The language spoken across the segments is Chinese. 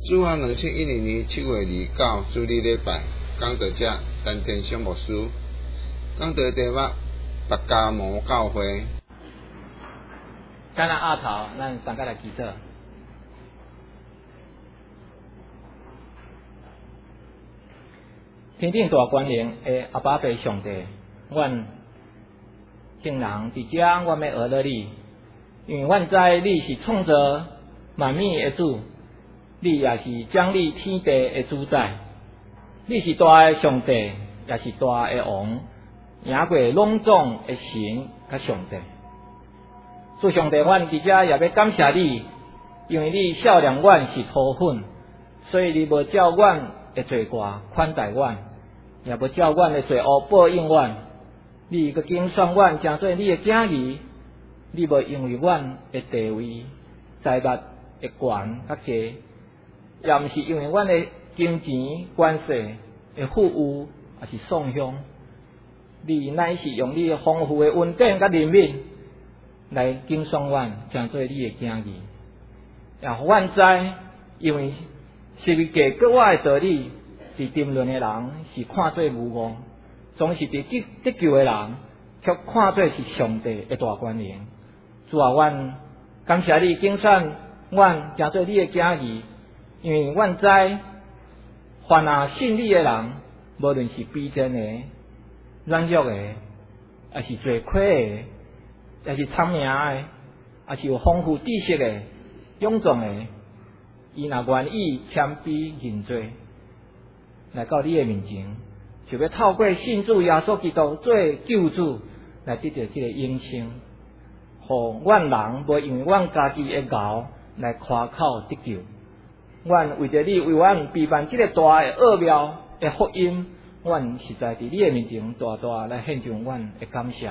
主案2010年7月29日主日礼拜，讲道者陈天祥牧师，讲道题目白加摩教会。 咱阿头，咱大家来祈祷。天顶大关联的阿爸爸上帝，阮众人伫遮，阮要学了你，因为阮知你是创造万物的主，你也是掌理天地的主宰，你是大的上帝，也是大的王，赢过拢总的神甲上帝。主上帝，阮伫遮也要感谢你，因为你少年阮是土粉，所以你无照阮的罪过款待阮，也无照阮的罪恶报应阮。你阁拣选阮成做你的子儿，你无因为阮的地位、财物的悬较低，也毋是因为阮的金钱、关系的富裕，也是丧享。你乃是用你丰富的恩典甲怜悯来拣选阮成做你的子儿，也互阮知，因为是为价格我的道理，伫沉沦的人是看做无误，总是伫得救的人却看做是上帝的大权能。主啊，阮感谢你拣选阮成做你的子儿，因为阮知凡信你的人，无论是卑贱的、软弱的，也是罪亏的，也是聪明的，也是有丰富知识的、勇壮的，伊若愿意谦卑认罪，来到你的面前，就要透过信主耶稣基督做救主，来得到这个永生，互阮人无因为阮家己的熬来夸口得救。阮为着你为阮备办这个大的奥妙的福音，阮实在伫你的面前大大来献上阮的感谢。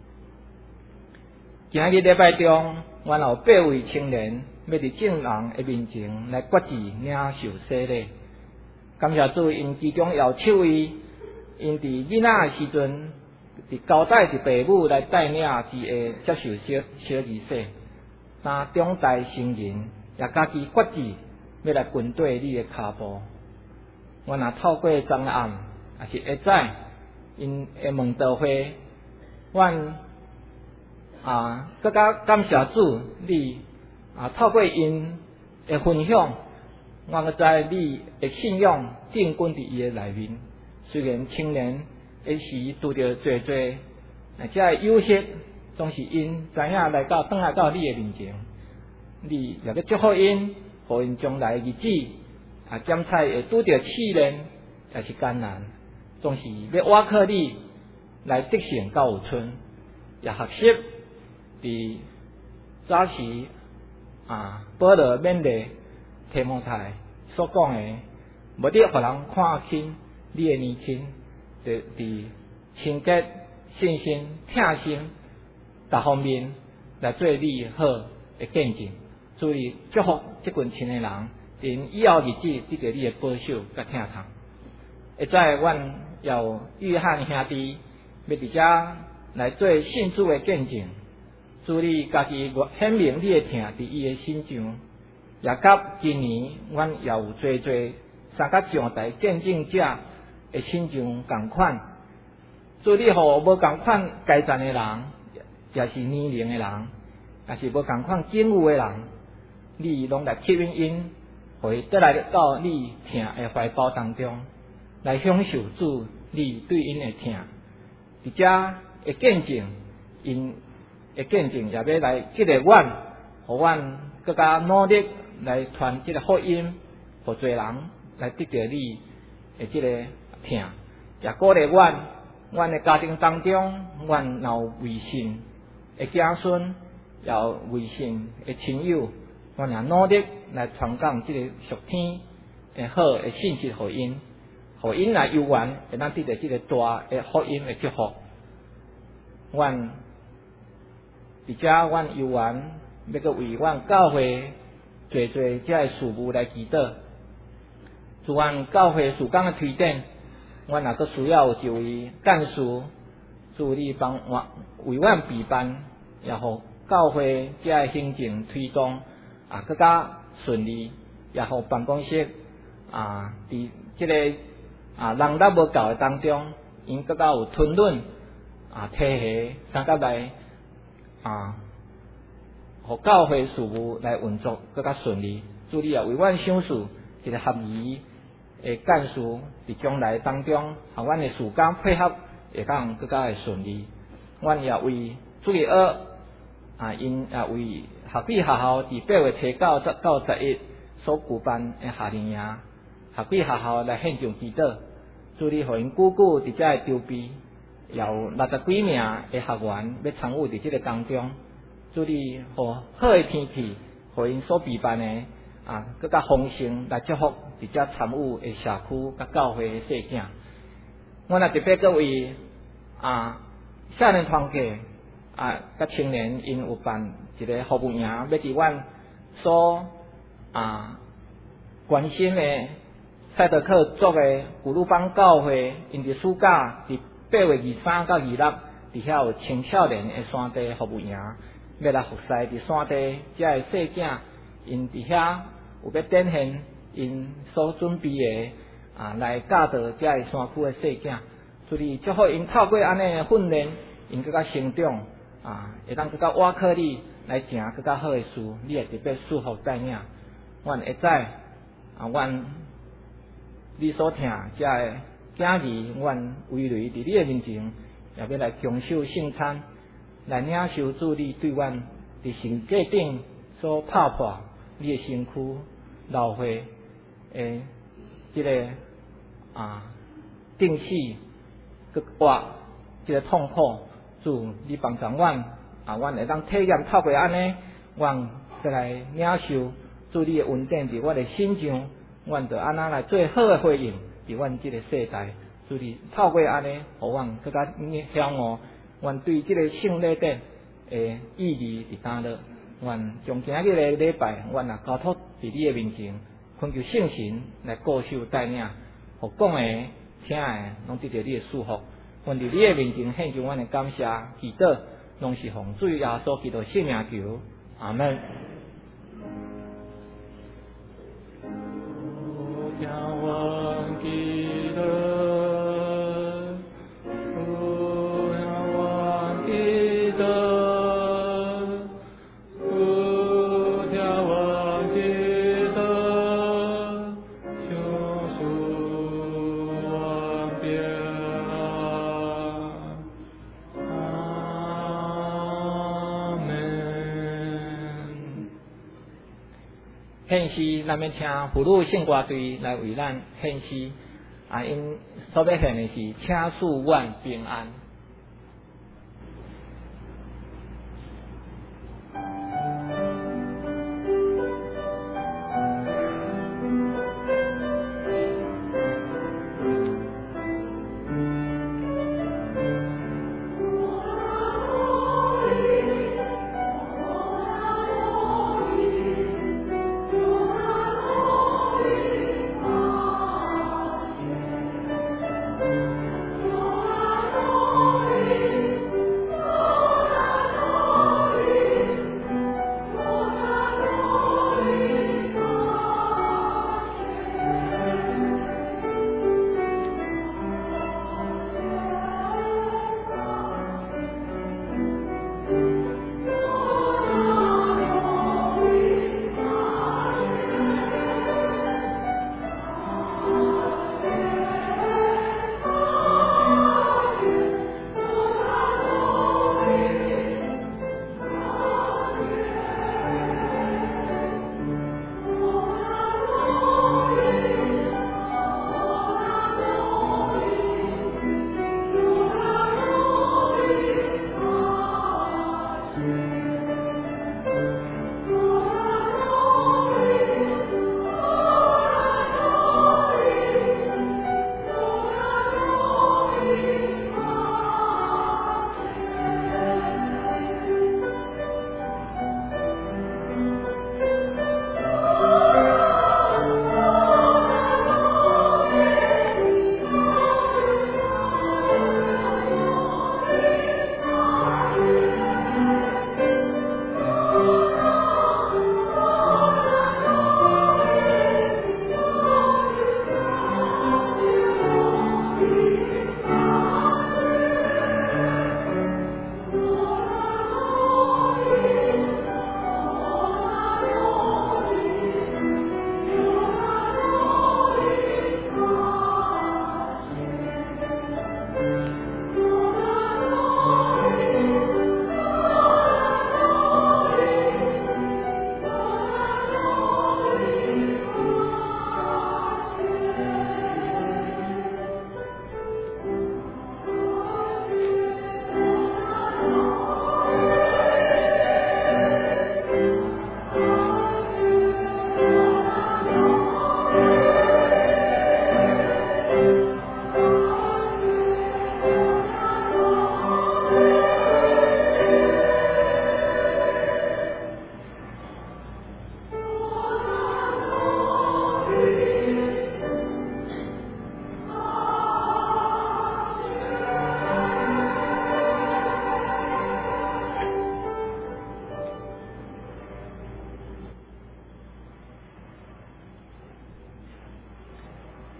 今日礼拜中，阮有8位青年要伫众人的面前来决志领受洗礼。感谢主，因其中有7位，因伫囡仔的时阵，伫交代伫父母来带领之下接受小仪式，当长大成人，也家己决志要来跟对你的脚步。阮若透过昨暗，也是下早，因的问道会，阮更加感谢主，你透过因的分享，我知你的信仰定根伫伊的内面。虽然青年那时拄着侪这有些总是因知影转来到你的面前，你也要祝福因，互因将来的日子检测会拄着试炼，也是艰难，总是要倚靠你来得胜到有春，也学习伫早时保罗勉励提摩太所讲的，无你互人看轻你的年轻，就伫清洁、信心、疼心各方面来做你好的见证。注意祝福这群青年人，因以后日子得到你的保守甲疼痛。会在阮有约翰兄弟要伫遮来做信主的见证。主你家己显明你的疼伫伊的心上，也甲今年阮也有侪三甲上台见证者的心上共款。主你互无共款阶层的人，也是年龄的人，也是无共款境遇的人，你拢来吸引因，互伊倒来到你疼的怀抱当中，来享受主你对因的疼。伫遮的见证，因的见证也要来激励阮，互阮更加努力来传这个福音，互侪人来得到你的这个疼，也鼓励阮的家庭当中，阮有未信的子孙，也有未信的亲友，阮也努力来传讲这个属天的好的信息互因，互因来有缘，会当得到这个大的福音的祝福。阮伫遮，阮有缘要阁为阮教会侪这个事务来祈祷。主阮教会事工的推展，阮也阁需要有一位干事，助你帮我为阮备办，也互教会这个行政推动更加顺利， 也互办公室伫即个人力无够诶当中，因更加有吞论体系三甲来互教会事务来运作更加顺利。主理也为阮想事一个合宜诶干事，伫将来当中，互阮诶事工配合会当更加会顺利。阮也为主理因也为合璧学校伫8月初9到11所举办诶夏令营，合璧学校来献上祈祷，主理互因久久伫遮诶筹备，也有60几名诶学员要参与伫即个当中。主理互好诶天气，互因所备办诶更加丰盛来祝福伫遮参与诶社区甲教会诶细囝。阮也特别各位少年团契甲青年，因有办一个服务营，要伫阮所关心诶赛德克族诶古鲁邦教会，因伫暑假伫8月23到26，伫遐有青少年诶山地服务营，要来服侍伫山地遮诶细囝，因伫遐有要展现因所准备诶来教导遮诶山区诶细囝，所以祝福因透过安尼诶训练，因更加成长会当更加挖靠你来行更加好诶事，你会特别祝福带领。阮会知阮你所听遮诶囝儿，阮围垒伫你诶面前，也要来强守圣餐，来领受主你对阮伫神界顶所拍破你诶身躯流血诶即个定死佮活即个痛苦，主你帮助阮阮会当体验透过安尼，阮再来领受主你诶恩典伫阮诶心上，阮就安那来最好诶回应伫阮即个世代。主你透过安尼，互阮更加晓悟阮对即个圣礼典诶意义伫哪落。阮将今日诶礼拜，阮也交托伫你诶面前，恳求圣神来固守带领，互讲诶、听诶，拢得到你诶祝福。阮伫你诶面前献上阮诶感谢、祈祷，拢是奉主耶稣基督圣名求，阿门。献诗，咱要请妇女圣歌队来为咱献诗。因所要献的是请赐阮平安。 Oh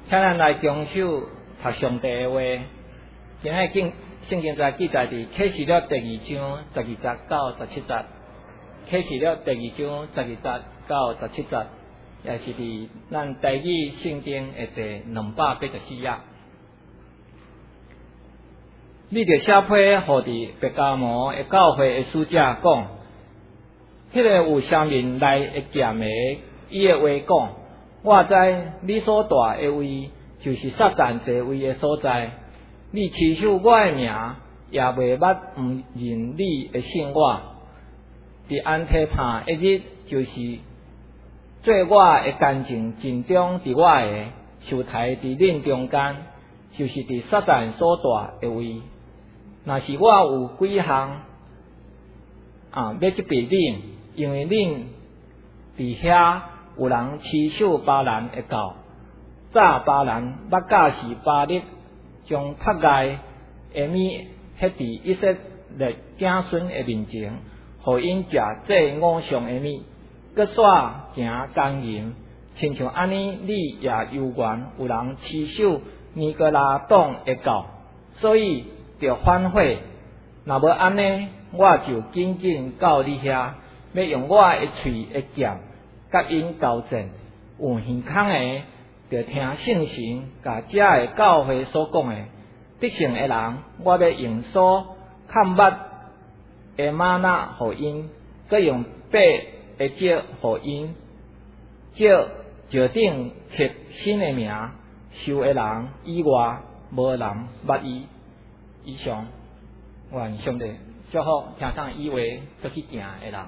请咱来共守读上帝的话。今日圣经在记载伫启示录第2章12节到17节，启示录第2章12节到17节，也是伫咱台语圣经的第284页。你着写批互伫白加摩的教会的使者讲，迄个有声面来会剑的，伊的话讲，我知你所住的位，就是撒旦坐位的所在。你持守我的名，也袂捌毋认你的信我。伫安提帕一日，就是做我的干净尽忠伫我的，受抬伫恁中间，就是伫撒旦所住的位。若是我有几项要责备恁，因为恁伫遐有人持守巴兰的教，早巴兰捌教示巴力，将塔盖下面迄伫以色列子孙的面前，互因食这五常的面，搁煞行奸淫，亲像安尼，你也有缘有人持守尼哥拉党的教，所以着反悔。若无安尼，我就紧紧到你遐，要用我的喙的剑，甲因交战。有耳孔的，着听圣神甲遮的教会所讲的。得胜的人，我要用所看捌的玛纳互因，搁用八的石互因，石顶刻新的名，受的人以外，无人捌伊。以上，愿上帝祝福听上以话搁去行的人。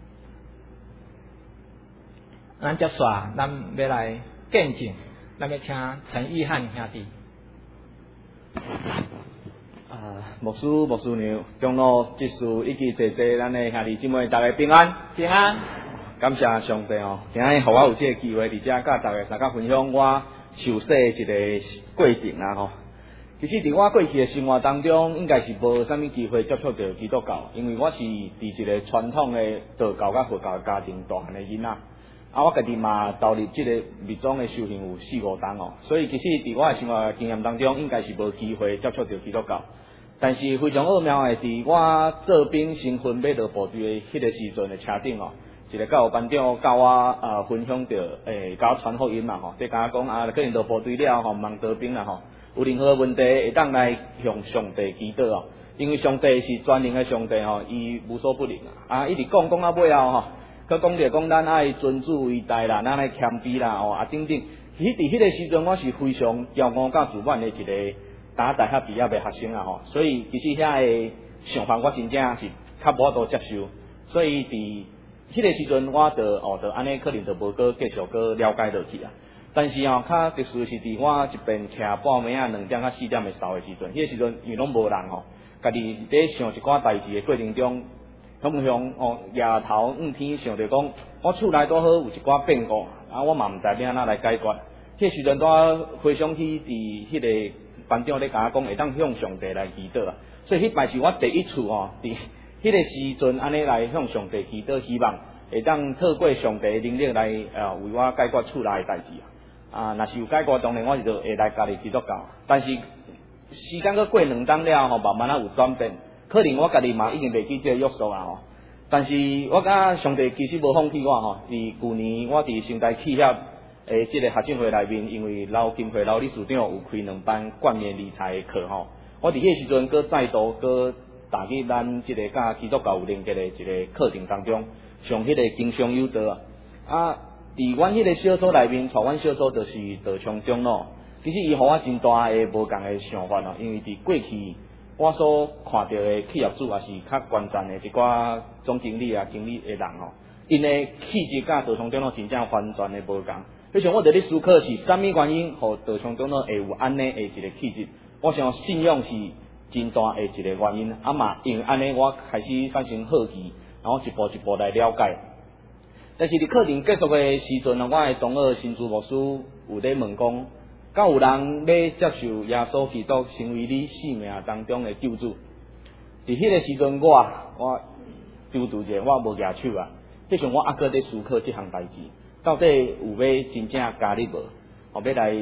咱接续，咱要来见证，咱要请陈玉汉兄弟。 牧师娘，长老执事以及坐咱的兄弟姊妹，大家平安。 平安。 感谢上帝哦，今日互我有这个机会，伫遮甲大家三甲分享我受洗一个过程啦吼。其实伫我过去的生活当中，应该是无啥物机会接触到基督教，因为我是伫一个传统的道教甲佛教家庭大汉的囡仔。我家己嘛投入即个密宗的修行有4-5档哦，所以其实伫我的生活经验当中，应该是无机会接触到基督教。但是非常奥妙的，伫我做兵新婚要落部队的迄个时阵的车顶哦，一个教务班长教我分享着甲我传福音嘛吼，即甲我讲可能落部队了吼，忙当兵啦吼，有任何问题会当来向上帝祈祷哦，因为上帝是全能的上帝吼，伊无所不能一直讲到尾后吼，佮讲着讲咱爱尊主为大啦，咱爱谦卑啦等等。伫迄个时阵，我是非常骄傲甲自满的一个大学毕业的学生吼，所以其实遐个想法我真正是较无法度接受，所以伫迄个时阵我就安尼可能就无搁继续搁了解落去啊。但是较特殊是伫我一边车半暝2点到4点的扫的时阵，迄个时阵因为拢无人吼，家己在想一寡代志的过程中，夜头天想着讲，我厝内拄好有一寡变故，我嘛毋知要安怎来解决。迄个时阵拄回想起伫迄个班长咧甲我讲，会当向上帝来祈祷啊。所以迄摆是我第一次伫迄个时阵安尼来向上帝祈祷，希望会当透过上帝的能力来为我解决厝内的代志若是有解决，当然我就会来家己基督教。但是时间搁过2档了慢慢有转变，可能我家己嘛已经袂记这个约束啊但是我感觉上帝其实无放弃我伫去年我伫成大企业即个学生会内面，因为老金会老理事长有开2班冠冕理财的课我伫迄个时阵搁再度搁踏入咱即个甲基督教有连结的一个课程当中，上迄个经商有道伫阮迄个小组内面，带阮小组就是道昌长老。其实伊互我真大的无共的想法因为伫过去我所看到的企业主也是较关键的一寡总经理经理的人因的气质甲道昌长老真正完全的无共。所以我伫咧思考是啥物原因，互道昌长老会有安尼的一个气质？我想信仰是真大的一个原因嘛，因为安尼我开始产生好奇，然后一步一步来了解。但是伫课程结束的时阵我的同学新主牧师有咧问讲，敢有人要接受耶稣基督成为你生命当中的救主？伫迄个时阵我丢一下，我无举手迄阵我搁咧思考这项代志，到底有要真正加入无？要来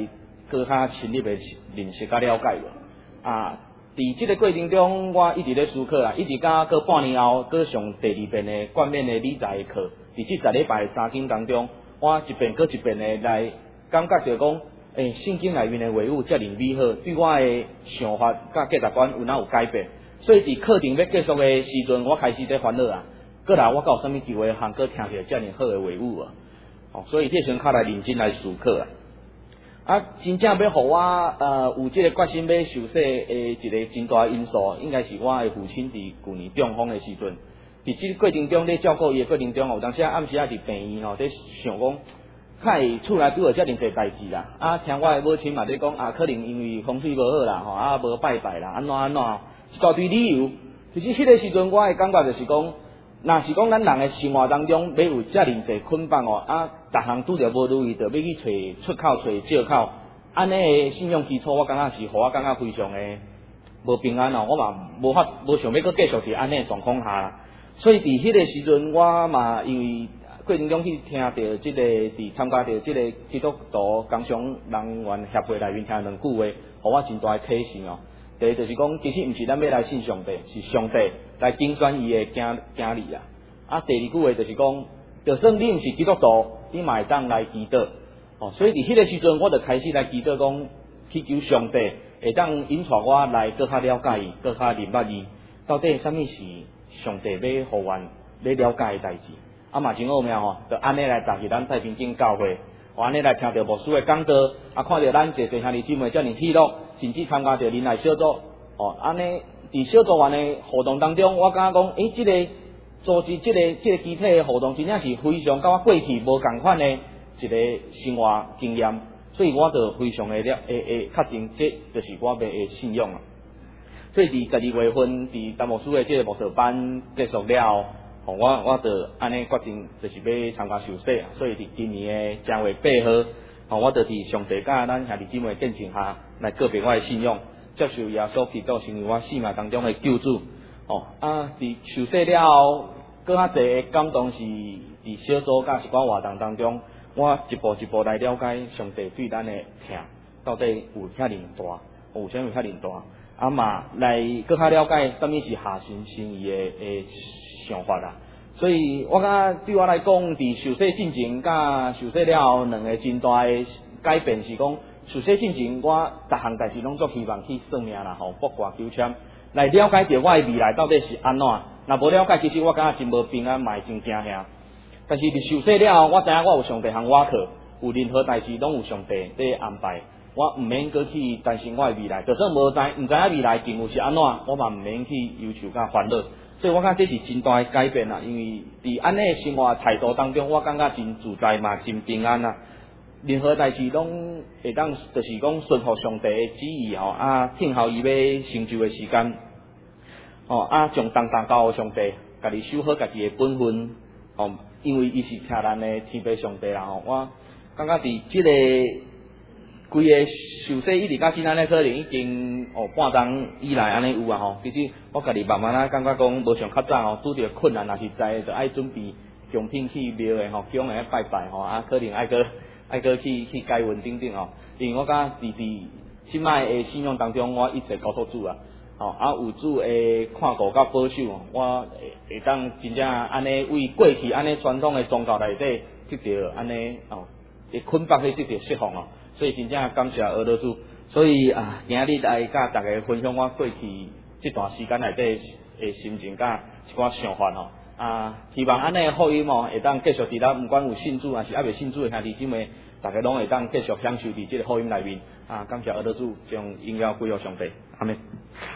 搁较深入的认识甲了解啊。伫即个过程中，我一直咧思考啦，一直到过半年后，搁上第二遍的冠冕的理财课。伫即10礼拜3天当中，我一遍搁一遍的来感觉着讲，圣经内面的话语遮尔美好，对我的想法甲价值观有哪有改变。所以伫课程要结束的时阵，我开始在烦恼啊，过来我有啥物机会通搁听着遮尔好的话语啊？所以迄时阵较来认真来思考啊。真正要互我有即个决心要受洗的一个真大因素，应该是我的父亲伫旧年中风的时阵，伫即个过程中咧照顾伊的过程中，有当时暗时伫病院咧想讲，会厝内拄有遮尔侪代志啦。听我的母亲嘛咧讲可能因为风水无好啦，无拜拜啦，安怎一大堆理由。就是迄个时阵，我的感觉就是讲，若是讲咱人的生活当中要有遮尔侪捆绑逐项拄着无如意，就要去找出口、找借口，安尼的信用基础，我感觉是互我感觉非常的无平安我嘛无想要搁继续伫安尼的状况下。所以伫迄个时阵，我嘛因为过程中去听到即个伫参加到即个基督徒工商人员协会内面听两句话，互我真大的启示第一就是讲，其实毋是咱要来信上帝，是上帝来竞选伊的囝儿第二句话就是讲，就算你毋是基督徒，你嘛会当来祈祷所以伫迄个时阵，我就开始来祈祷讲，祈求上帝会当引带我来搁较了解伊，搁较明白伊到底啥物是上帝要互阮要了解的代志。嘛真奥妙就安尼来踏入咱太平间教会，安尼来听到牧师的讲道，看到咱一兄弟姊妹遮尔喜乐，甚至参加到邻来小组安尼伫小组员的活动当中，我感觉讲，即个组织即个集体的活动，真正是非常甲我过去无共款的一个生活经验，所以我就非常的确定，这就是我的信仰所以伫12月份，伫陈牧师的即个牧道班结束了后，我就安尼决定，就是要参加受洗所以伫今年的正月8号，我就伫上帝甲咱兄弟姊妹见证下来告别我的信仰，接受耶稣基督成为我生命当中的救主伫受洗了后，更较侪感动是伫小组甲是我活动当中，我一步一步来了解上帝对咱的疼到底有遐尼大，有啥物遐尼大嘛来更较了解啥物是下神心意的想法啦。所以我感觉对我来讲，伫受洗进前甲受洗了后，两个真大的改变是讲，受洗进前我逐项代志拢做希望去算命啦，卜卦求签，来了解到我的未来到底是安怎。若无了解，其实我感觉真无平安，嘛会真惊吓。但是伫受洗了后，我知影我有上帝向我靠，有任何代志拢有上帝在安排，我毋免搁去担心我的未来。就算毋知影未来前有是安怎，我嘛毋免去忧愁甲烦恼。所以我感觉这是真大的改变因为伫安尼的生活态度当中，我感觉真自在嘛，真平安任何代志拢会当，就是讲顺服上帝的旨意听候伊要成就的时间将重担交予上帝，家己守好家己的本分因为伊是听咱的天父上帝啦我感觉伫即个规个受洗一直到现在咧，可能已经半钟以来安尼有其实我家己慢慢感觉讲，无像较早拄着困难，若是知就爱准备供品去庙的供的拜拜可能爱搁去解运等等因为我感觉伫即摆的信仰当中，我一切交托主有主的看顾甲保守我会当真正安尼为过去安尼传统的宗教内底得到安尼会捆绑去得到释放所以真正感谢俄罗斯。所以今日来甲大家分享我过去这段时间内底的心情甲一寡想法希望安尼的福音会当继续伫咱不管有信主还是未信主的兄弟姊妹，大家拢会当继续享受伫这个福音内面感谢俄罗斯，将荣耀归于上帝。阿们。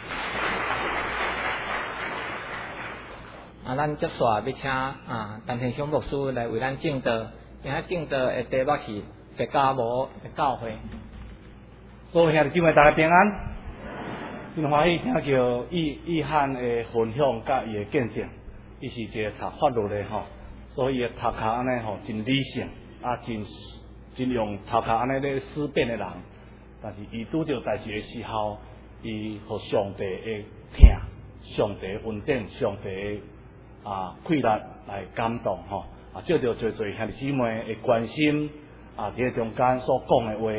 咱接续要请陈天祥牧师来为咱证道，今仔证道的题目是白家无的教会。 所有兄弟姊妹，大家平安，真欢喜听到意涵的分享甲伊的见证。伊是一个读法律的所以读册安尼真理性真用读册安尼咧思辨的人，但是伊拄着代志的时候，伊互上帝的听，上帝的恩典，上帝的快乐来感动借着做兄弟姊妹的关心伫中间所讲的话，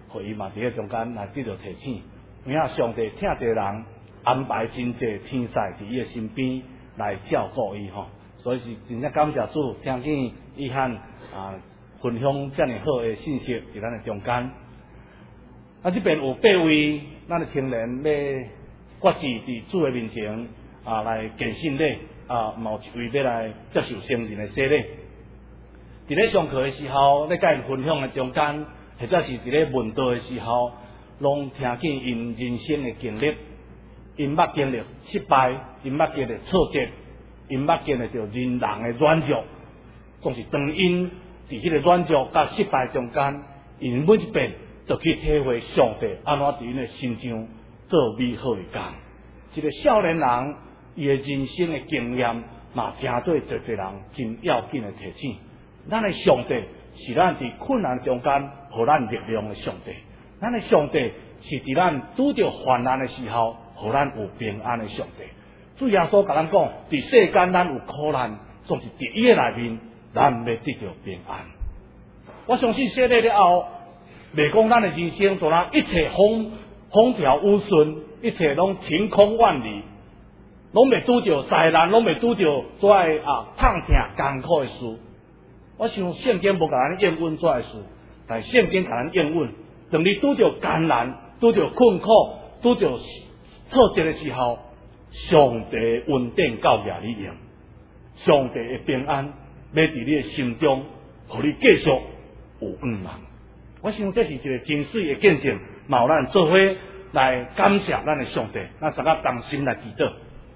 互伊嘛伫咧中间来得到提醒。有影上帝听着人安排真济天使伫伊诶身边来照顾伊吼，所以是真正感谢主，听见伊汉分享遮尔好诶信息伫咱诶中间。这边有8位咱诶青年要决志伫主诶面前来献信礼嘛有一位要来接受圣人诶洗礼。伫咧上课诶时候，咧甲因分享诶中间，或者是伫咧问道诶时候，拢听见因人生诶经历，因捌经历失败，因捌经历挫折，因捌经历着人人诶软弱，总是当因伫迄个软弱甲失败中间，因每一遍就去体会上帝安怎伫因诶心上做美好诶工。一个少年人，伊诶人生诶经验嘛，听对侪侪人真要紧诶提醒。咱诶上帝是咱伫困难中间互咱力量诶上帝，咱诶上帝是伫咱拄着患难诶时候，互咱有平安诶上帝。主耶稣甲咱讲，伫世间咱有苦难，总是伫伊诶内面，咱要得到平安。我相信洗礼了后，袂讲咱诶人生就让一切风调雨顺，一切拢晴空万里，拢袂拄着灾难，拢袂拄着做痛痛艰苦诶事。我想圣经无甲咱应允做诶事，但圣经甲咱应允。当你拄着艰难、拄着困苦、拄着挫折诶时候，上帝稳定教育你用，上帝诶平安要伫你诶心中，互你继续有盼望。我想这是一个真水诶见证，嘛有咱做伙来感谢咱诶上帝，咱大家同心来祈祷。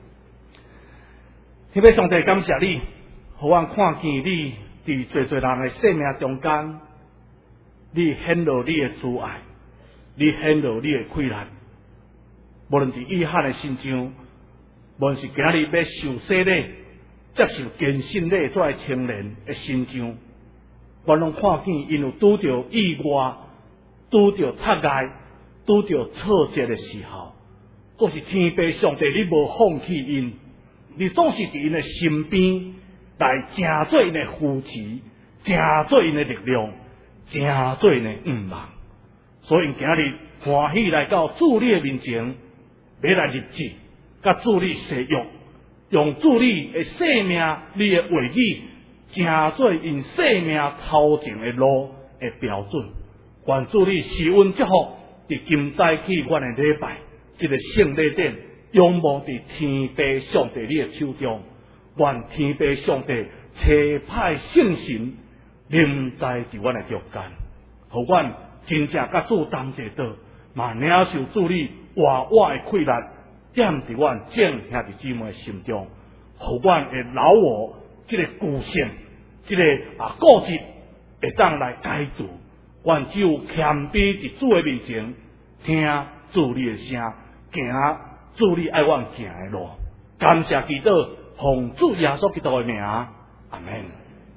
希望上帝感谢你，互我看见你伫侪侪人诶生命中间，你显露你诶慈爱，你显露你诶快乐。无论伫约翰诶身上，无论是今日要受洗礼、接受献信礼做诶青年诶身上，我拢看见因有拄着意外、拄着挫败、拄着挫折诶时候，阁是天父上帝，你无放弃因，你总是伫因诶身边。来成做因的扶持，成做因的力量，成做因的盼望。所以今日欢喜来到主你的面前，要来立志，甲主你誓约，用主你的生命、你的话语，成做因生命头前的路的标准。愿主你施恩祝福，伫今早起阮的礼拜，这个圣礼典，仰望伫天父上帝你的手中。愿天父上帝差派圣神临在伫阮的中间，互阮真正甲主同齐道，嘛领受主你活活的快乐，点伫阮正兄弟姊妹心中，互阮的老我这个孤性，这个固执会当来改造。愿只有谦卑伫主的面前，听主你的声，行主你爱阮行的路。感谢祈祷。奉主耶稣基督的名，阿门。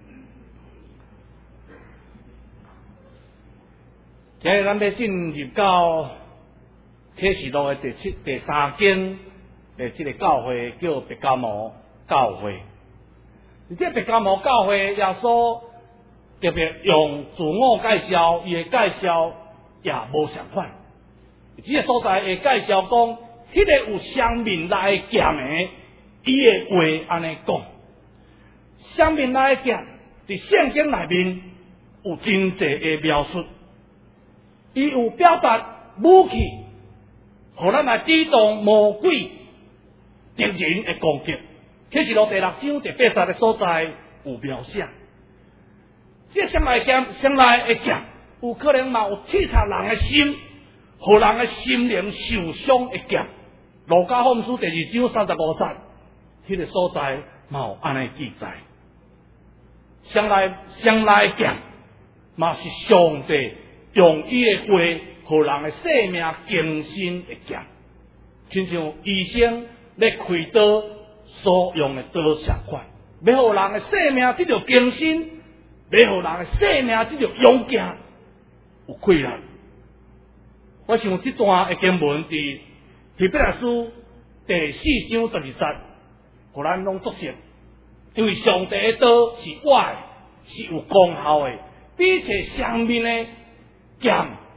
今日咱要进入到启示录的第3间的这个教会，叫别迦摩教会。而这别迦摩教会，耶稣特别用自我介绍，伊的介绍也无相款。这个所在会介绍讲，迄个有生命来剑的。伊的话安尼讲，生命来讲，伫圣经内面有真济的描述，伊有表达武器，互咱来抵挡魔鬼敌人的攻击。启示录第6章第8节的所在有描写，这先来讲，有可能嘛有刺插人的心，互人的心灵受伤的剑。路加福音书第2章35节。迄个所在嘛有安尼记载，相来讲，嘛是上帝用伊的话，互人的生命更新的讲，亲像医生咧开刀所用的刀相款，要互人的生命得到更新，要互人的生命得到勇敢有快乐。我想这段的经文伫希伯来书第4章12节。互咱拢作成，因为上帝的道是活的，是有功效的，比起生命的剑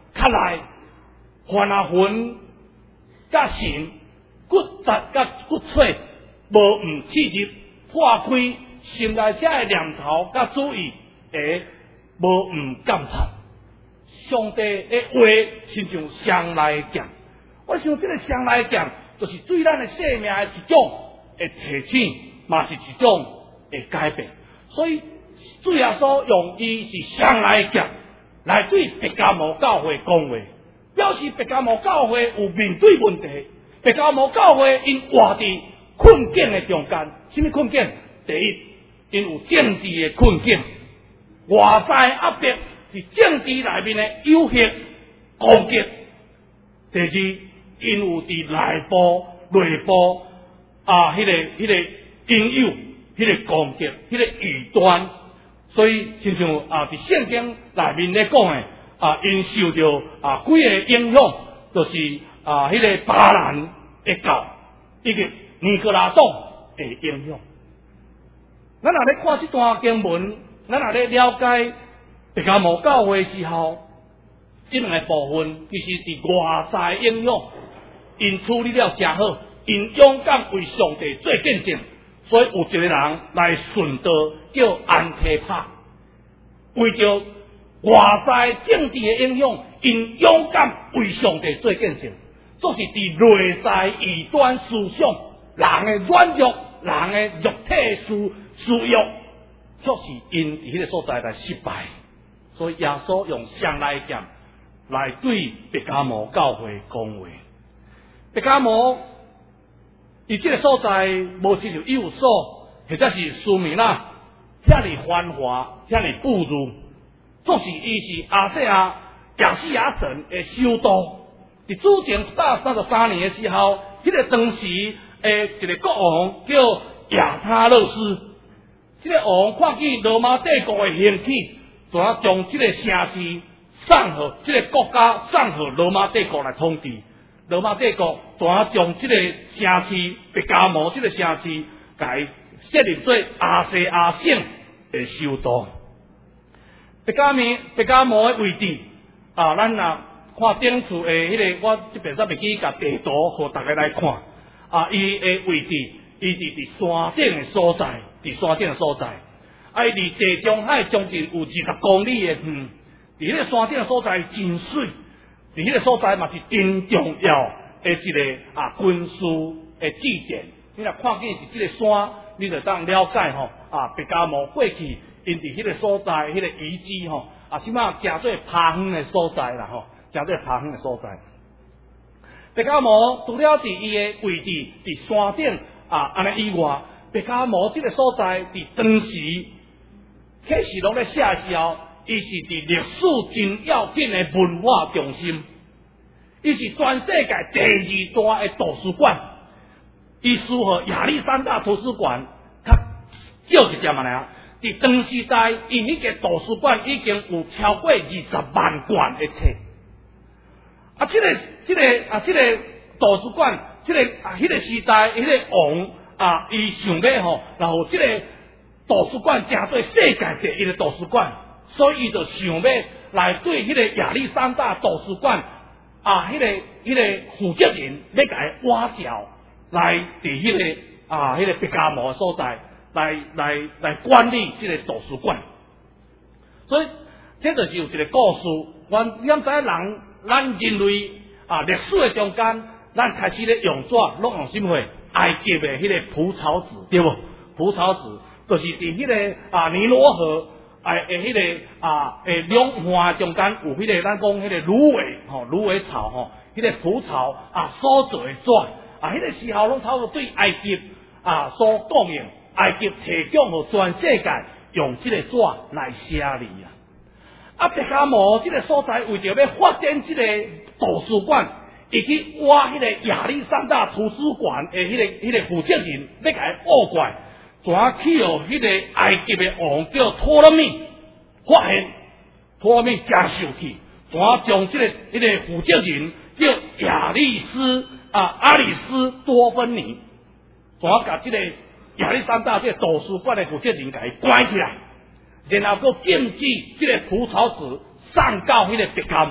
较来凡啊魂甲神骨杂甲骨髓无毋刺入破开心内遮的念头甲主意会无毋监察。上帝的话亲像双来剑，我想这个双来剑就是对咱的生命的一种的提醒，嘛是一种的改变。所以主耶稣用伊是双来剑来对白加摩教会讲话，表示白加摩教会有面对问题，白加摩教会因活伫困境的中间。什么困境？第一，因有政治的困境，外在压迫是政治内面的有限攻击。第二，因有伫内部、内部迄个引诱、迄个攻击、迄个异端。所以，亲像伫圣经内面咧讲的因受到几个影响，就是迄个巴兰的教，以及尼哥拉党的影响。咱若咧看这段经文，咱若咧了解白加摩教会的时候，这两个部分其实伫外在影响，因处理了真好，因勇敢为上帝做见证。所以有一个人来顺道叫安提帕，为着外在政治的影响，因勇敢为上帝做见证。这是伫内在异端思想、人的软弱、人的肉体私欲，却是因伫迄个所在来失败。所以耶稣用双来剑来对白加摩教会讲话。白加摩伊这个所在无亲像有所，或者是苏米纳遐尼繁华，遐尼富裕，这是伊是亚细亚亚细亚城的首都。伫主前133年的时候，迄个当时一个国王叫亚他勒斯，这个王看见罗马帝国的兴起，就将这个城市送互这个国家送互罗马帝国来统治。罗马帝国就将这个城市白加摩这个城市，改设立做亚细亚省的首都。白加摩的位置咱看顶处的迄个，我这边袂记甲地图，互大家来看。伊的位置，伊伫山顶的所在，伫山顶的所在。伊离地中海将近有20公里的远。伫迄个山顶的所在真水，伫迄个所在嘛是真重要的一个军事的据点。你若看见是这个山，你就当了解白加摩过去因伫迄个所在，迄个遗迹即马诚做爬远的所在啦诚做爬远的所在。白加摩除了伫伊的位置伫山顶安尼以外，白加摩这个所在伫当时启示录咧写的时候，伊是伫历史真要紧的文化中心，伊是全世界第2大的图书馆，伊属和亚历山大图书馆较少一点尔。伫当时代，因迄个图书馆已经有超过20万卷的册。这个图书馆，迄个时代，迄个王伊想要然后这个图书馆诚做世界第一的图书馆，所以伊就想要来对迄个亚历山大图书馆迄个负责人要甲伊挖角，来伫迄个白加摩所在来管理这个图书馆。所以这就是有一个故事，咱知咱人类历史的中间，咱开始咧用纸，拢用什么？埃及的迄个蒲草纸，对不？蒲草纸就是伫迄个尼罗河迄个两岸中间有迄个咱讲迄个芦苇草迄个蒲草所做的纸迄个时候拢差不多对埃及所供应，埃及提供互全世界用这个纸来写字白加摩这个所在为着要发展这个图书馆，伊去挖迄个亚历山大图书馆的迄个负责人，要甲伊挖过来，怎去互迄个埃及的王叫托勒密发现，托勒密真生气，怎将这个迄个负责人叫亚里斯多芬尼，怎甲这个亚历山大这个图书馆的负责人甲伊关起来。然后佫禁止这个蒲草纸送到迄个白加摩，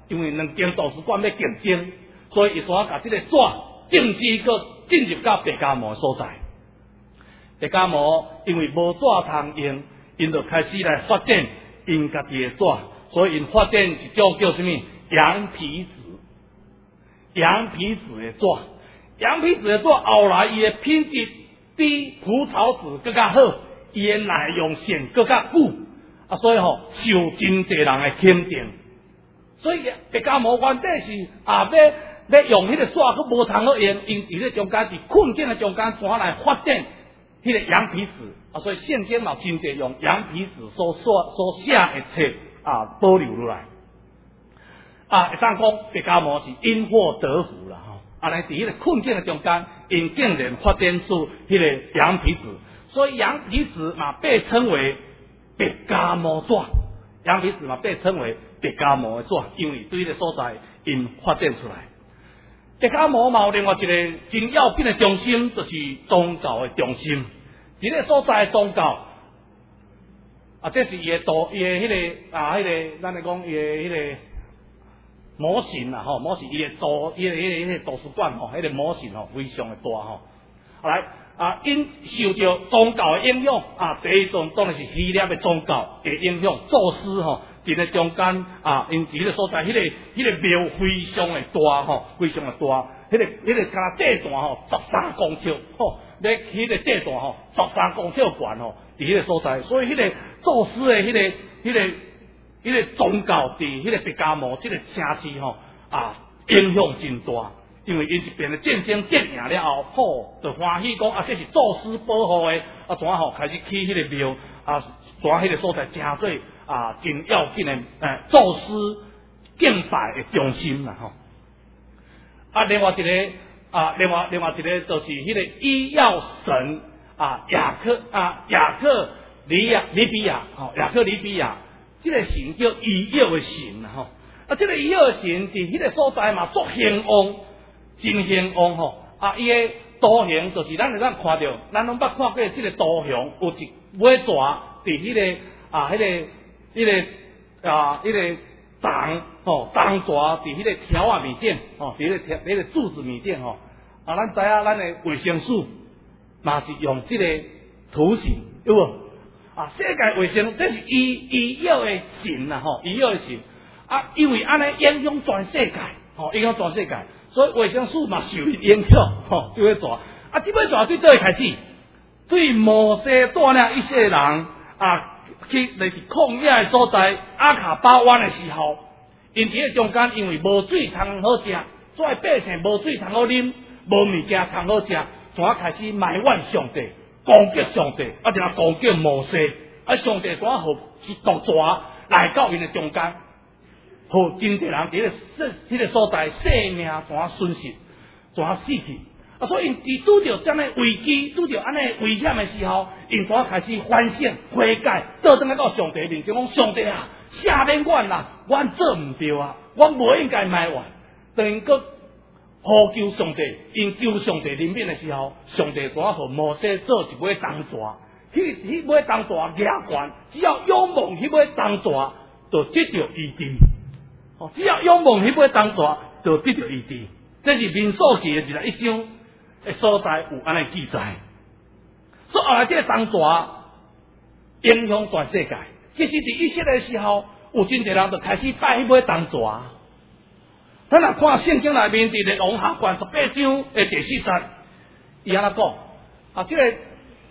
因为两间图书馆要竞争，所以伊煞甲即个纸正式个进入到白加毛所在。白加毛因为无纸通用，因就开始来发展因家己的纸，所以因发展一种叫什么羊皮纸。羊皮纸的纸，羊皮纸的纸后来伊的品质比蒲草纸更加好，伊的耐用性更加久，所以受真侪人的肯定。所以白加毛原底是要用迄个纸，佮无通好用，因伫咧中间伫困境的中间，怎来发展迄个羊皮纸所以现今嘛真侪用羊皮纸所写的册保留落来。会当讲白加毛是因祸得福啦来伫迄个困境的中间，因竟然发展出迄个羊皮纸，所以羊皮纸嘛被称为白加毛纸，羊皮纸嘛被称为白加毛的纸，因为对迄个所在因发展出来。白加毛嘛有另外一个真要紧的中心，就是宗教的中心。伫个所在的宗教这是伊的迄个迄个咱来讲伊的迄个模型模型伊的迄个图书馆迄个模型非常的大来因受到宗教的影响第一种当然是希腊的宗教的影响，宙斯伫咧中间因伫个所在迄个庙非常的大非常的大，迄个敢若祭坛13公尺咧迄个祭坛13公尺悬伫迄个所在，所以迄个宙斯的迄个宗教伫迄个白加毛即个城市影响真大，因为因一边的战争战赢了后，就欢喜讲这是宙斯保护的怎开始起迄个庙怎迄个所在真做真要紧的宙斯敬拜的中心啦另外一个另外一个就是迄个医药神亚克里比亚这个神叫医药的神这个医药的神伫迄个所在嘛足兴旺，真兴旺伊的图形就是咱会当看到，咱拢捌看过这个图形，有一尾蛇伫迄个迄个当蛇伫迄个条面顶伫迄个柱子面顶咱知影咱的卫生署嘛是用这个图形有无世界卫生这是医药的神医药的神因为安尼影响全世界影响全世界，所以卫生署嘛受伊影响就会做这尾蛇对倒会开始对摩西带领一些人去来去旷野的所在阿卡巴湾的时候，因伫个中间因为无水通好食，所以百姓无水通好啉，无物件通好食，怎开始埋怨上帝，攻击上帝，然后攻击摩西，上帝怎互一毒蛇来到因的中间，互真侪人伫迄个所在性命怎损失，怎死去。所以因拄着这样的危机，拄着安尼危险的时候，因怎开始反省、悔改，倒转来到上帝面前讲：上帝赦免阮啦，阮做唔对阮无应该埋怨。等因个呼求上帝，因求上帝怜悯的时候，上帝怎互摩西做一尾铜蛇？迄尾铜蛇举悬，只要仰望迄尾铜蛇，就得到医治。只要仰望迄尾铜蛇，就得到医治。这是民数记的21章的所在有安尼记载。所以后来这个铜蛇影响全世界。其实伫以色列的时候，有真侪人就开始拜迄尾铜蛇。咱若看圣经内面伫列王下传18章的第4节，伊安怎讲这个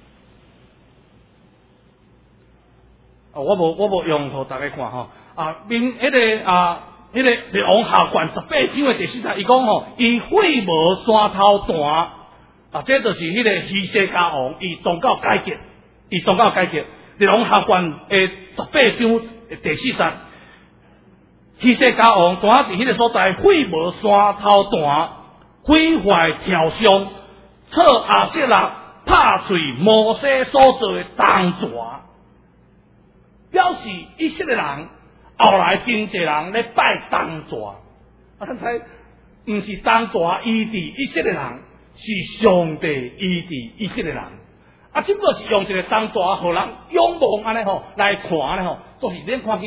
我无用互大家看面迄个列王下传18章的第4节，伊讲伊废无山头坛这就是迄个希西家王，伊宗教改革，列王下传的18章的第4节。希西家王怎伫迄个所在废无山头坛，毁坏条上，册亚瑟拉拍碎摩西所做的铜蛇，表示以色列人后来真侪人咧拜铜蛇，咱猜毋是铜蛇医治以色列人，是上帝医治以色列人。只不过是用一个铜蛇，互人仰望安尼来看安尼就是恁看见。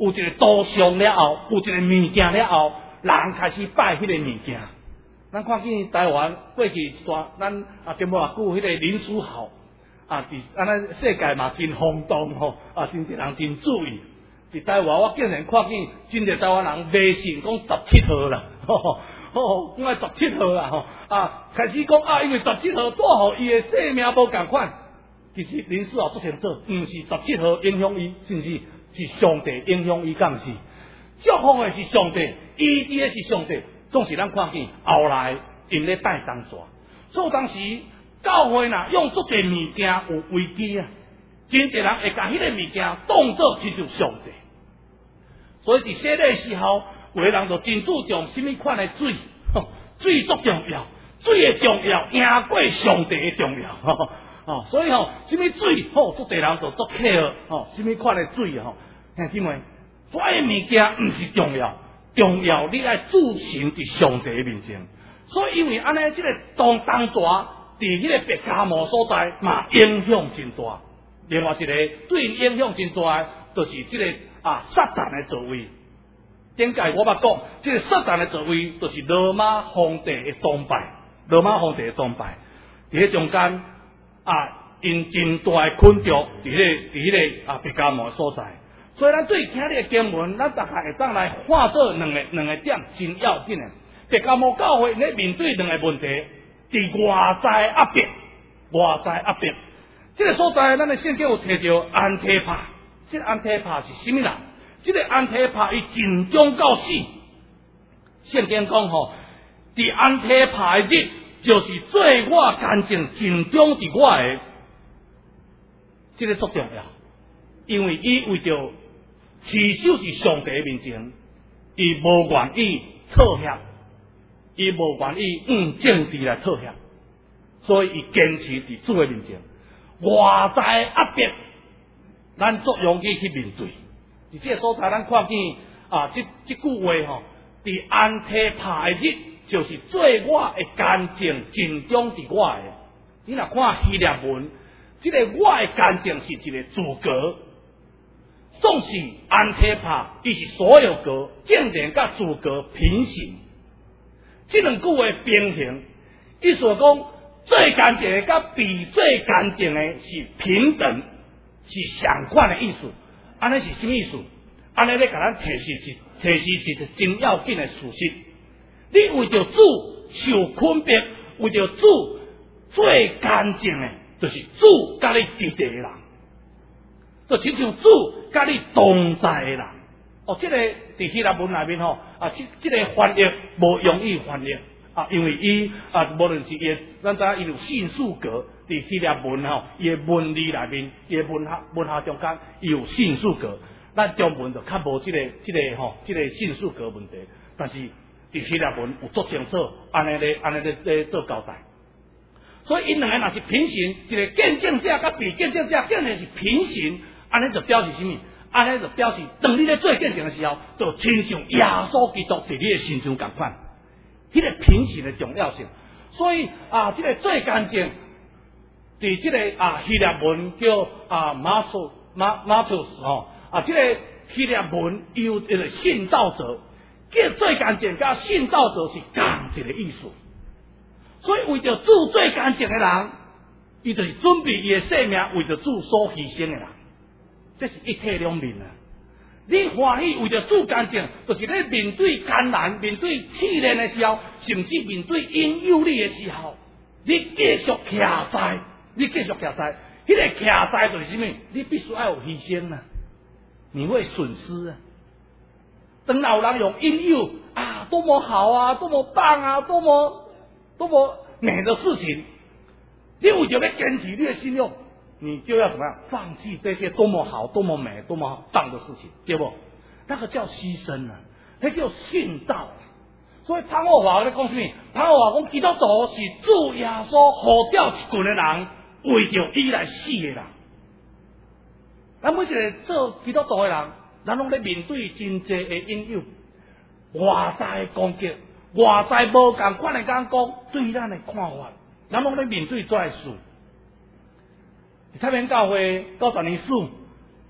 有一个图像了后，有一个物件了后，人开始拜迄个物件。咱看见台湾过去一段，咱根本啊，古迄个林书豪啊，伫安尼世界嘛真轰动吼，啊，真侪人真注意。伫台湾，我竟然看见真侪台湾人迷信讲17号啦，讲爱17号啦吼，啊，开始讲啊，因为17号带互伊的性命无共款。其实林书豪做清楚，毋是17号影响伊，甚至是上帝影响伊，敢是？祝福的是上帝，医治的是上帝。总是咱看见后来因咧带动作，所以当时教会呐用足侪物件有危机啊，真侪人会将迄个物件当作亲像上帝。所以伫洗礼的时候，有的人就真注重什么款的水，水足重要，水的重要赢过上帝的重要。所以什么水，足侪人就足 care，什么款的水兄弟们，所有物件毋是重要。重要，你爱自行伫上帝面前，所以因为安尼，这个当大伫迄个别迦摩所在嘛影响真大。另外一个对因影响真大的，就是这个撒旦的座位。顶解我捌讲，这个撒旦的座位，就是罗马皇帝的崇拜。罗马皇帝的崇拜，伫迄中间因真大的困着，伫迄个别迦摩所在。所以咱对听这个经文，咱大概会当来看做两个点真要紧的。别迦摩教会咧面对两个问题，伫外在压迫。这个所在，咱的圣经有提到安提帕。这个安提帕是什么人？这个安提帕伊尽忠到死。圣经讲伫安提帕的日，就是做我干净尽忠伫我的，这个足重要，因为伊为着持守伫上帝面前，伊无愿意妥协，伊无愿意用政治来妥协，所以伊坚持伫主的面前。外在压迫，咱足容易去面对。伫这个所在，咱看见这句话伫安提帕的日，就是做我的干净尽忠伫我的。你若看希腊文，这个我的干净是一个主格。总是安提帕，伊是所有格正正甲主格平行，这两句话平行，意思讲最干净的甲比最干净的是平等，是相款的意思。安尼是什么意思？安尼咧，甲咱提示一个真要紧的事实。你为着主受困迫，为着主最干净的，就是主甲你伫地的人。就亲像主甲你同在的人，这个伫希腊文内面这个翻译无容易翻译因为伊无论是伊，咱知伊有信数格，伫希腊文伊的文字内面，伊的文下中间伊有信数格，咱中文就较无这个信数格问题，但是伫希腊文有足清楚，安尼咧做交代。所以因两个若是平行，一个见证者甲被见证者竟然是平行。安尼就表示什么？安尼就表示，当你咧做见证的时候，就亲像耶稣基督伫你的心中共款，迄个平行的重要性。所以这个最干净，伫这个希腊文叫马图斯这个希腊文有一个信道者，叫最干净甲信道者是同一个意思。所以为着主最干净的人，伊就是准备伊的性命为着主所牺牲的人。这是一体两面啊！你欢喜为着主干净，就是咧面对艰难、面对试炼的时候，甚至面对引诱你的时候，你继续徛在，迄个徛在就是什么？你必须要有牺牲啊！你会损失啊！当有人用引诱多么好啊，多么棒啊，多么美的事情，你为着要坚持你的信用。你就要怎么样放弃这些多么好、多么美、多么棒的事情，对不？那个叫牺牲啊，那叫殉道。所以潘霍华咧讲什么？潘霍华讲基督徒是主耶稣呼召一群的人，为着伊来死的人。咱每一个做基督徒的人，咱拢咧面对真济的引诱，外在攻击，外在无共款的眼光对咱的看法，咱拢咧面对这事。太平教会92年4，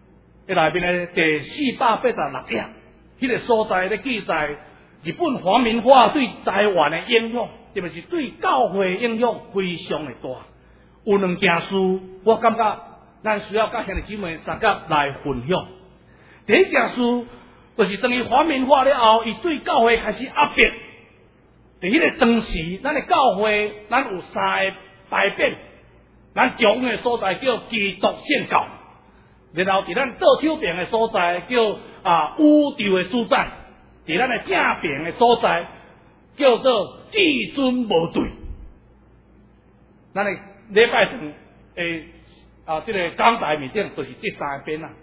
内面的第486页，迄个所在咧记载日本皇民化对台湾的影响，特别是对教会影响非常的大。有两件事，我感觉咱需要甲兄弟姊妹三甲来分享。第一件事，就是当伊皇民化了后，伊对教会开始压迫。伫迄个当时，咱的教会，咱有3个牌匾，咱中央的所在叫基督宪教，然后伫咱倒手边的所在叫宇宙的主宰，伫咱的正边的所在叫做至尊无对。咱的礼拜堂诶这个讲台面顶就是这3个匾啊。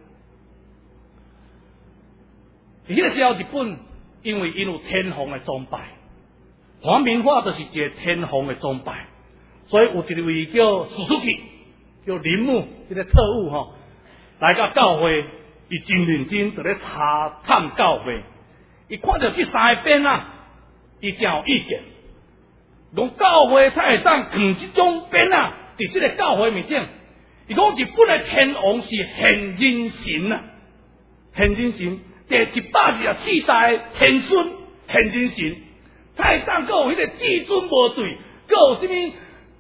伫迄个时候，日本因为因有天皇的崇拜，皇民化就是一个天皇的崇拜，所以有一位叫史书记，叫林木，这个特务来到教会，伊真认真在咧查探教会。伊看到这3个匾啊，伊真有意见，讲教会才会当放这种匾啊，伫这个教会面顶。伊讲日本的天皇是现人神啊，现人神。第124代天孙现人神，才会当有迄个至尊无对，有什么？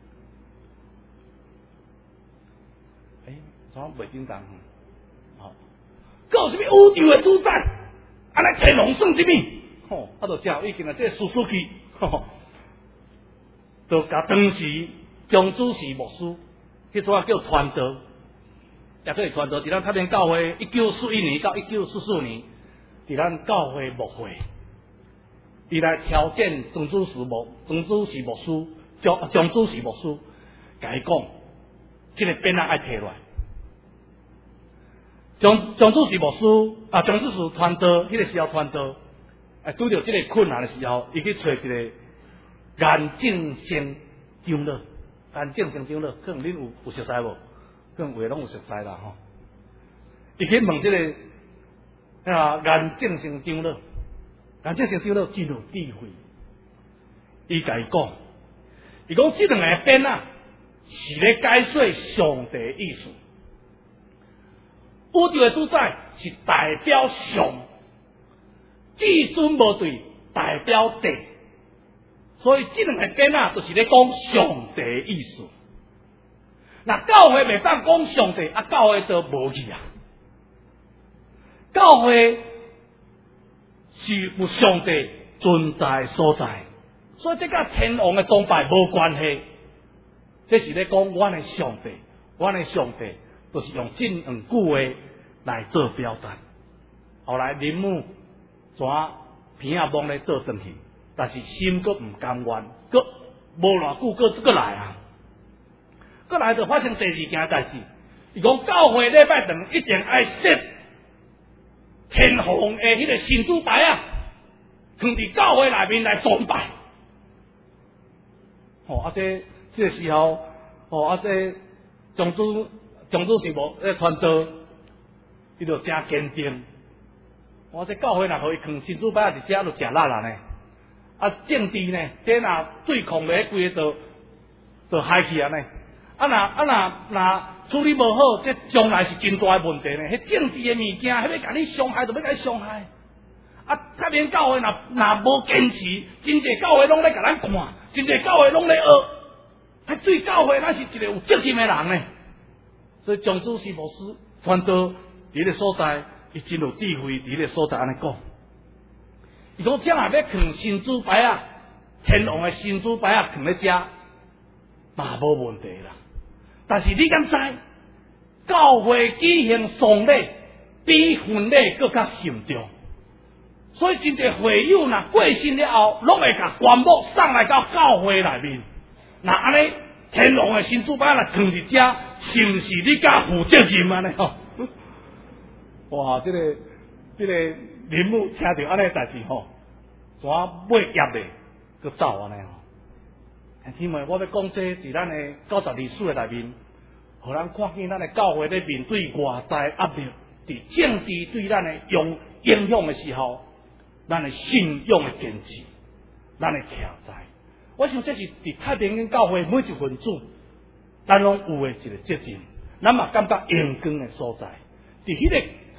怎袂紧张？有什么宇宙的主宰？安尼天皇算什么？就真有意见啊！这史书记，就甲当时江主席牧师，迄阵叫传道，也可以传道。伫咱太平教会1941年到1944年。伫咱教会牧会，伊来挑战张主席牧师、张主席牧师，甲伊讲，这个匾爱摕落来。张主席牧师张主席传道，迄个时候传道，拄着这个困难的时候，伊去找一个颜正生长老，颜正生长老，可能恁有熟悉无？可能有诶拢有熟悉啦吼。伊去问这个。颜正生长老，颜正生长老真有智慧。伊甲伊讲，伊讲这两个匾啊，是咧解说上帝的意思。宇宙的主宰是代表上，至尊无对代表地，所以这两个匾啊，就是咧讲上帝的意思。那教会袂当讲上帝，教会都无去啊。教会是有上帝存在所在，所以这甲天皇的崇拜无关系。这是咧讲阮的上帝，阮的上帝就是用这两句话来做表达。后来林木怎鼻仔摸咧倒转去，但是心阁唔甘愿，阁无偌久阁来啊，阁来就发生第2件代志。伊讲教会礼拜堂一定爱设天皇的迄个神主牌啊，放伫教会内面来崇拜。这个时候，这张主席无传道，伊就真坚定。这教会若互伊放神主牌啊，伫遮就诚力啦呢。政治呢，这若对抗咧规个就害去啊呢。若处理无好，这将来是真大的问题呢。迄政治的物件，迄要甲你伤害，就要甲你伤害。太平教会若无坚持，真侪教会拢咧甲咱看，真侪教会拢咧学。对教会，咱是一个有责任的人呢。所以张主席牧师传道伫迄个所在，伊真有智慧，伫迄个所在安尼讲。伊讲，这若要放神主牌啊，天皇的神主牌啊，放咧遮，嘛无问题啦。但是你敢知，教会举行丧礼比婚礼更加慎重，所以真侪会友若过身了后，拢会甲棺木送来到教会内面。那安尼，天皇的神主牌若放伫遮，是毋是你甲负责任安尼吼？哇！这个林木听到安尼代志吼，怎尾叶咧，佮走安尼吼？姊妹，我要讲这伫咱的92史的内面，互咱看见咱的教会咧面对外在压力，伫政治对咱的影响的时候，咱的信仰的坚持，咱的徛在。我想这是伫太平间教会每一分子，咱拢有的一个责任，咱嘛感觉荣光的所在。伫迄个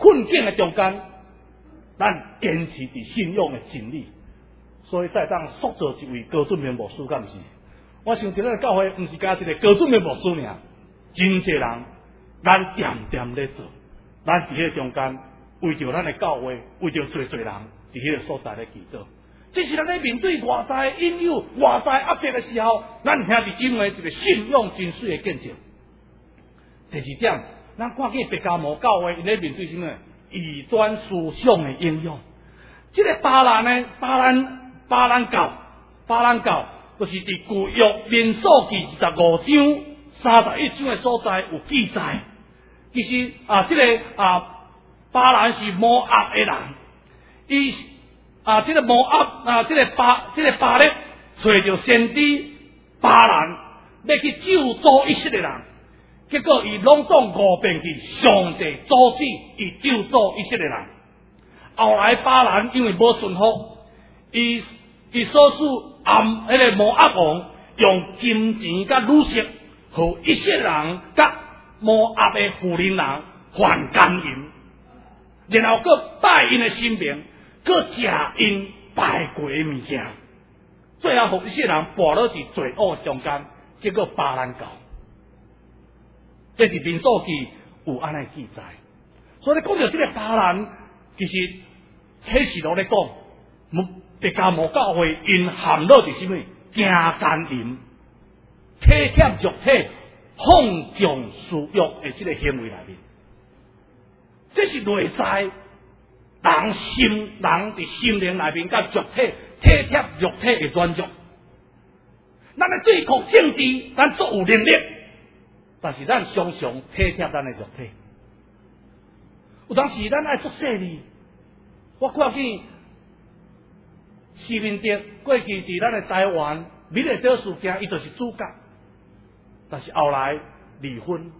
困境的中间，咱坚持伫信仰的真理，所以才当塑造一位高准明牧师，敢毋是？我想伫咱教会毋是加一个高准明牧师尔，真侪人，咱点点咧做，咱伫迄中间为着咱的教会，为着侪人伫迄个所在咧祈祷。这是咱咧面对外在引诱、外在压迫的时候，咱兄弟姊妹一个信仰真水的见证。第二点，咱看见白加摩教会因咧面对什么异端思想的影响。这个巴兰教，就是伫旧约民数记25章31章的所在有记载。其实这个巴兰是摩押的人，伊这个摩押这个巴勒找着先知巴兰，要去救助以色列人。结果伊拢总误变去上帝阻止伊救助以色列人。后来巴兰因为无顺服，伊所使迄个摩押王用金钱甲女色，互以色列人甲摩押的妇人人还奸淫，然后佫拜因的神明，佫食因拜过的物件，最后互以色列人堕落伫罪恶中间，结果巴兰教。这是民数记有安尼记载，所以你讲到这个巴兰，其实启示录咧讲，白加摩教会因陷落伫什么惊奸淫、体贴肉体、放纵私欲的这个行为内面，这是内在人伫心灵内面甲肉体体贴肉体的软弱。咱的追求政治，咱足有能力。但是咱常常体贴咱的肉体，有当时咱爱做势利。我看见施明德过去伫咱的台湾美丽岛事件，伊就是主角。但是后来离婚，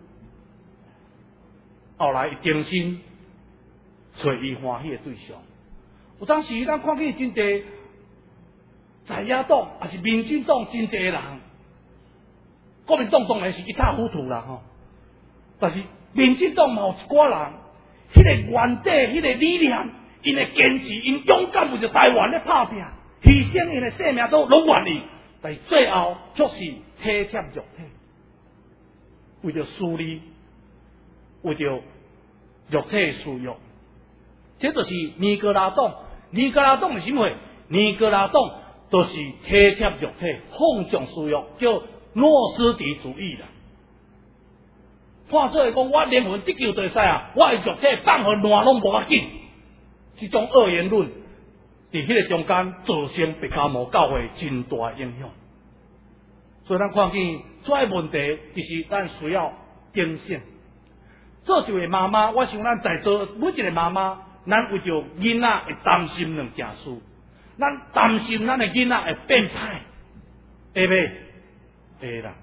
后来伊重新找伊欢喜的对象。有当时咱看见真侪在野党，也是民进党真侪人。国民党当然是一塌糊涂啦吼，但是民进党嘛有一寡人，迄个原则、迄个理念，因的坚持，因勇敢为着台湾咧打拼，牺牲因的性命都拢愿意，但是最后却是体贴肉体，为着私利，为着肉体的私欲，这就是尼哥拉党。尼哥拉党是什么？尼哥拉党就是体贴肉体、放纵私欲，叫诺斯底主义啦，看做来讲，我灵魂得救就会使啊，我的肉体放互烂拢无要紧。这种恶言论，伫迄个中间造成白加摩教会真大的影响。所以咱看见这个问题，其实咱需要警醒。做一位妈妈，我想咱在座每一个妈妈，咱为着囡仔会担心两件事，咱担心咱的囡仔会变歹，会袂？会啦，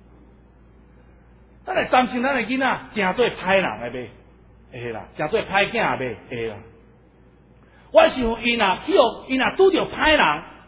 咱来担心咱的囡仔成做歹人会袂？会啦，成做歹囝会袂？会啦。我想伊若拄着歹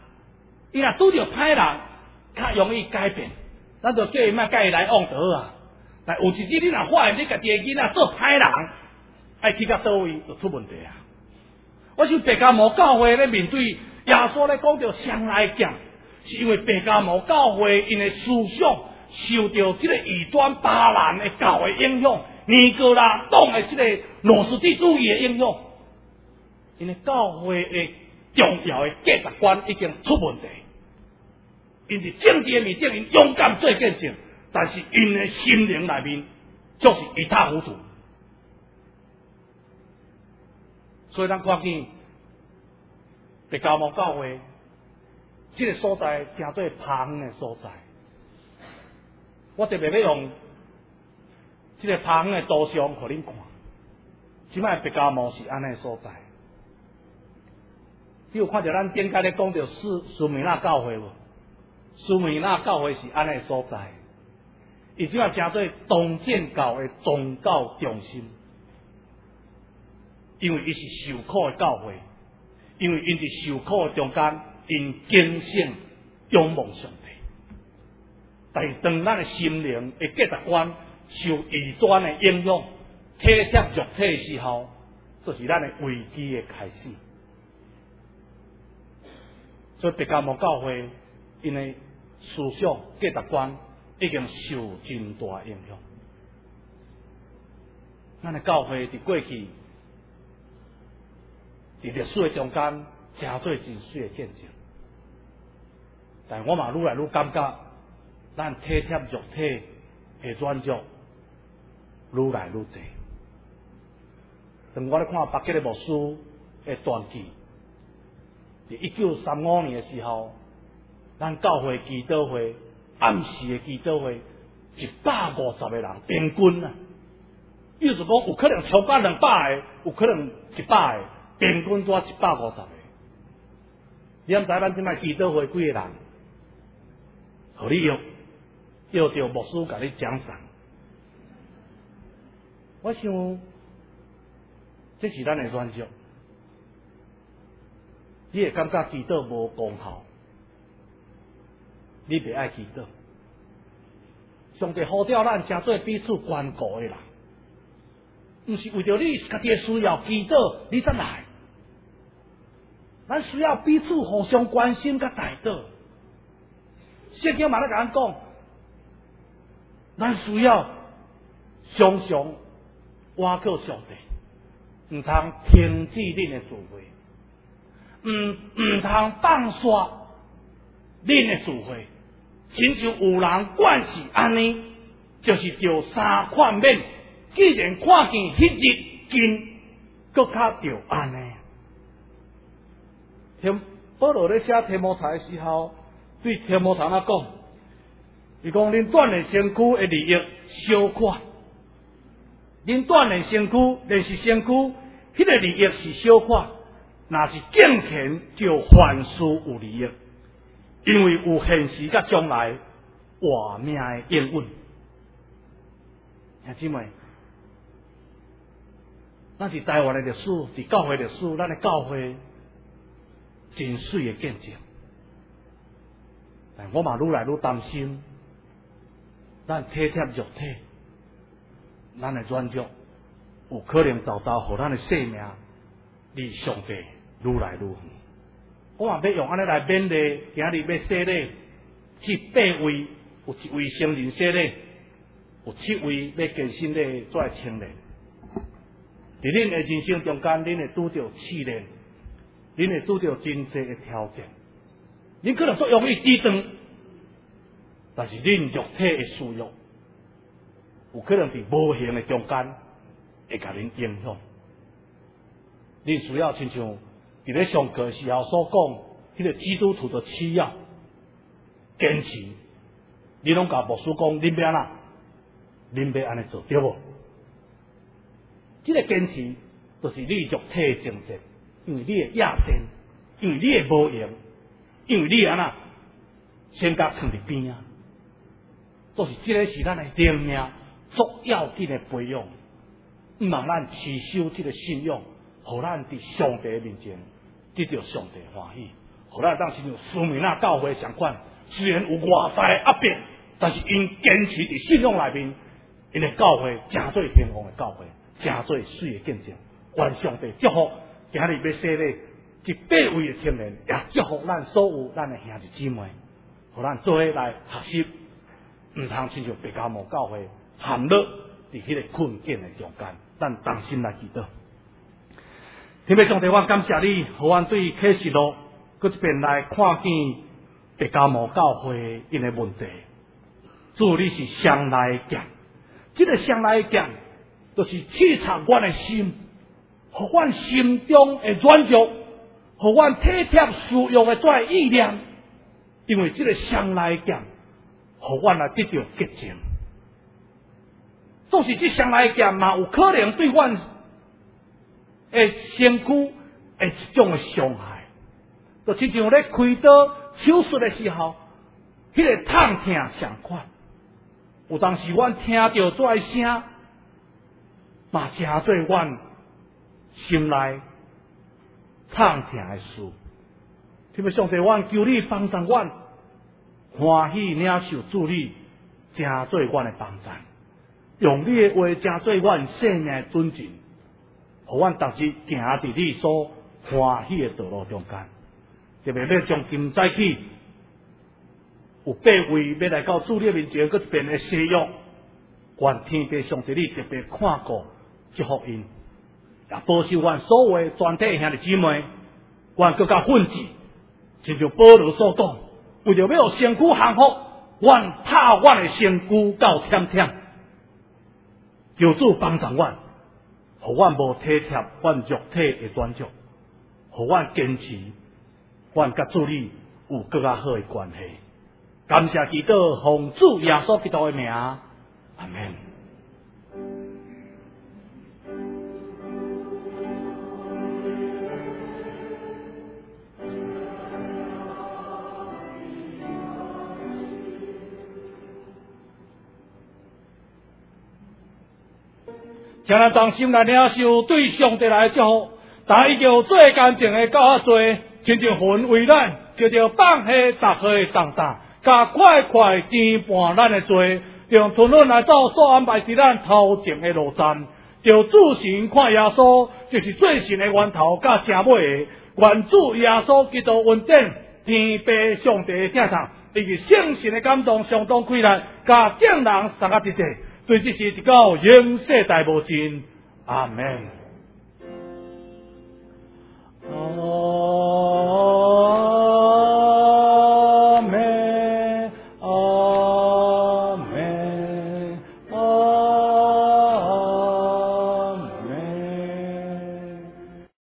人，较容易改变。咱就叫伊莫甲伊来往倒啊。但有一日你若发现你家己的囡仔做歹人，爱去到倒位就出问题啊。我想白加摩教会咧面对耶稣咧讲到上来讲。是因为白加摩教会因的思想受到这个异端巴兰的教的影响，尼哥拉党的这个诺斯底主义的影响，因的教会的重要的价值观已经出问题。因伫政治的面顶，因勇敢做见证，但是因的心灵内面就是一塌糊涂。所以咱看见白加摩教会。这个所在真做怕远的所在，我特别要用这个怕远的图像给恁看。即摆白加摩是安尼所在，你有看到咱顶下咧讲到苏美纳教会无？苏美纳教会是安尼所在，伊即摆真做东正教的宗教中心，因为伊是受苦的教会，因为因伫受苦的中间。因坚信仰望上帝，但是当咱的心灵的价值观受异端的影响，体贴肉体的时候， 就是咱的危机的开始。所以白迦摩教会因的思想价值观已经受真大影响。咱的教会伫过去伫历史的中间，真做真水的见证。但我嘛愈来愈感觉，咱体贴肉体的软弱愈来愈多。当我咧看北京的牧师的传记，伫1935年的时候，咱教会祈祷会暗时的祈祷会150个人平均啊，意思讲有可能超过200个，有可能100个，平均多150个。你毋知咱即摆祈祷会几个人，互你约着牧师甲你奖赏。我想，这是咱的软弱。你会感觉祈祷无功效，你袂爱祈祷。上帝呼召咱诚做彼此关顾的人，毋是为着你家己的需要祈祷，你才来。咱需要彼此互相关心甲带祷。圣经嘛咧甲咱讲，咱需要常常倚靠上帝，毋通停止恁的聚会。唔通放煞恁的聚会，亲像有人惯是安尼，就是着三款免。既然看见迄日近，搁较着安尼。保罗咧写提摩太的时候，对提摩太讲，伊讲恁锻炼身躯的利益小可，恁锻炼身躯，练习身躯，迄个利益是小可。若是敬虔，就凡事有利益，因为有现实甲将来活命的应允。兄姊妹，咱是台湾的历史，伫教会历史，咱的教会真水的见证。但我嘛愈来愈担心，咱体贴肉体，咱的软弱，有可能早互咱的性命离上帝愈来愈远。我嘛要用安尼来勉励，今日要洗礼，去8位，有1位成人洗礼，有7位要更新礼做青年。伫恁的人生中间，恁会拄着试炼，恁会拄着真济的挑战。恁可能足容易抵挡，但是恁肉体的需要，有可能伫无形的中间会甲恁影响。恁需要亲像伫咧上课时候所讲，迄个基督徒的需要坚持。你拢甲牧师讲，恁要安怎？恁要安尼做对无？这个坚持，就是你肉体的征战，因为你的野心，因为你的无用，因为你安怎先甲放伫边啊，就是这个是咱的灵命足要紧的培养，毋通咱持守这个信仰，互咱伫上帝面前得到上帝欢喜，互咱当亲像苏美纳教会相款，虽然有外在的压迫，但是因坚持伫信仰内面，因的教会诚做兴旺的教会。诚做水的见证，愿上帝祝福今日要洗礼这8位的青年，也祝福咱所有咱的兄弟姊妹，互咱做伙来学习，毋通亲像白迦摩教会陷落伫迄个困境的中间，咱同心来祈祷。天父上帝，我感谢你，互阮对启示录搁一遍来看见白迦摩教会因的问题。主，你是上来的剑，这个上来的剑。就是刺插阮的心，互阮心中的软弱，互阮体贴需要的这意念，因为这个上来剑，互阮来得到洁净。总是这上来剑嘛，有可能对阮的身躯的一种的伤害，就亲像咧开刀手术的时候，迄个痛痛上款。有当时阮听到这声。嘛，诚做阮心内痛痛的事。天父上帝，阮求你帮助阮，欢喜领受主你，诚做阮的帮助。用你的话，诚做阮生命的准证。 互阮逐日行伫你所欢喜的道路中间，特别要从今早起，有8位要来到主你面前，搁一遍的西约，愿天父上帝你特别看顾祝福因，也保守阮所有的全体兄弟姊妹，阮更加奋志，亲像保罗所讲，为着要身躯幸福，阮拍阮的身躯到忝忝，求主帮助阮，互阮无体贴阮肉体的软弱，互阮坚持，阮甲主你有更加好的关系。感谢祈祷，奉主耶稣基督的名，阿门。请咱当心来领受对上帝来的祝福，但已经最干净的教较多，亲像魂为咱，就着放下逐项的重担，甲快快填满咱的罪，用吞忍来走所安排伫咱头前的路站。就主神看耶稣，就是最神的源头甲正尾的。愿主耶稣基督恩典，天父上帝的正上，以及圣神的感动相当开来，甲正人三个一体。对这是一个永世代无尽，阿门。